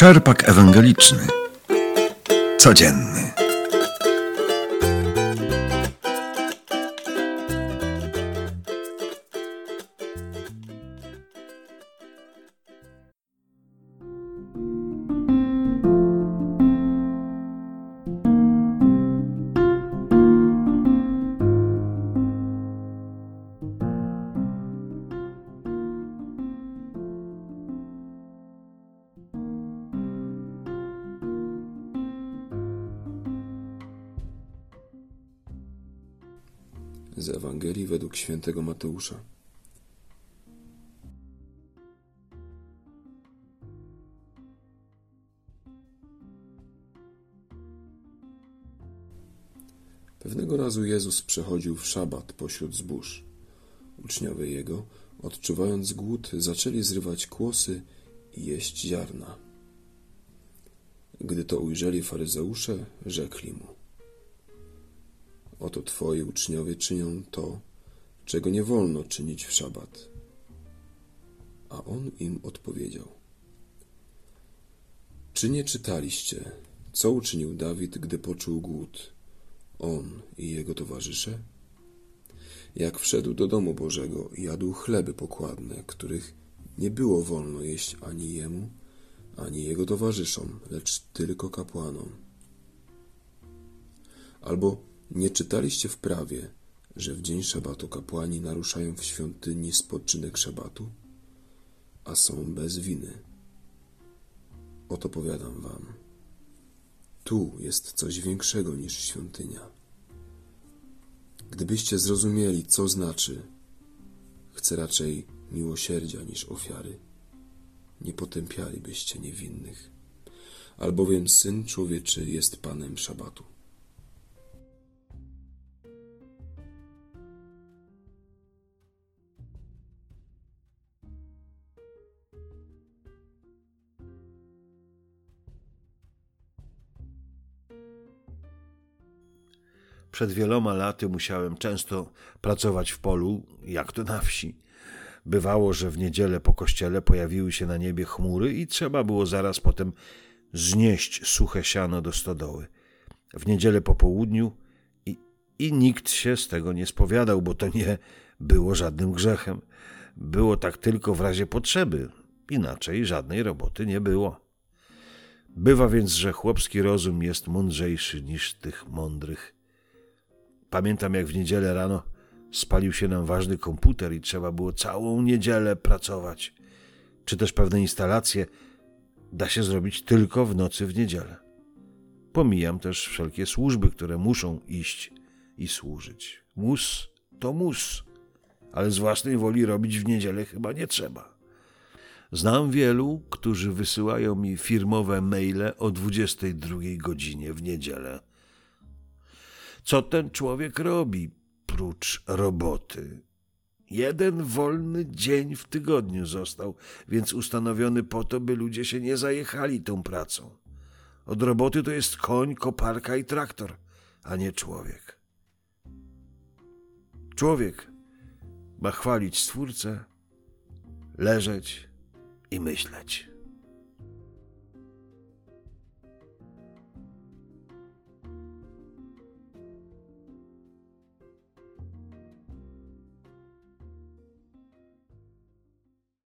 Czerpak ewangeliczny. Codzienny. Z Ewangelii według świętego Mateusza. Pewnego razu Jezus przechodził w szabat pośród zbóż. Uczniowie Jego, odczuwając głód, zaczęli zrywać kłosy i jeść ziarna. Gdy to ujrzeli faryzeusze, rzekli mu: oto twoi uczniowie czynią to, czego nie wolno czynić w szabat. A on im odpowiedział: czy nie czytaliście, co uczynił Dawid, gdy poczuł głód, on i jego towarzysze? Jak wszedł do domu Bożego, jadł chleby pokładne, których nie było wolno jeść ani jemu, ani jego towarzyszom, lecz tylko kapłanom. Albo nie czytaliście w prawie, że w dzień szabatu kapłani naruszają w świątyni spoczynek szabatu, a są bez winy? Oto powiadam wam, tu jest coś większego niż świątynia. Gdybyście zrozumieli, co znaczy: chcę raczej miłosierdzia niż ofiary, nie potępialibyście niewinnych, albowiem Syn Człowieczy jest Panem szabatu. Przed wieloma laty musiałem często pracować w polu, jak to na wsi. Bywało, że w niedzielę po kościele pojawiły się na niebie chmury i trzeba było zaraz potem znieść suche siano do stodoły. W niedzielę po południu i nikt się z tego nie spowiadał, bo to nie było żadnym grzechem. Było tak tylko w razie potrzeby, inaczej żadnej roboty nie było. Bywa więc, że chłopski rozum jest mądrzejszy niż tych mądrych. Pamiętam, jak w niedzielę rano spalił się nam ważny komputer i trzeba było całą niedzielę pracować. Czy też pewne instalacje da się zrobić tylko w nocy w niedzielę. Pomijam też wszelkie służby, które muszą iść i służyć. Mus to mus, ale z własnej woli robić w niedzielę chyba nie trzeba. Znam wielu, którzy wysyłają mi firmowe maile o 22 godzinie w niedzielę. Co ten człowiek robi prócz roboty? Jeden wolny dzień w tygodniu został, więc ustanowiony po to, by ludzie się nie zajechali tą pracą. Od roboty to jest koń, koparka i traktor, a nie człowiek. Człowiek ma chwalić Stwórcę, leżeć i myśleć.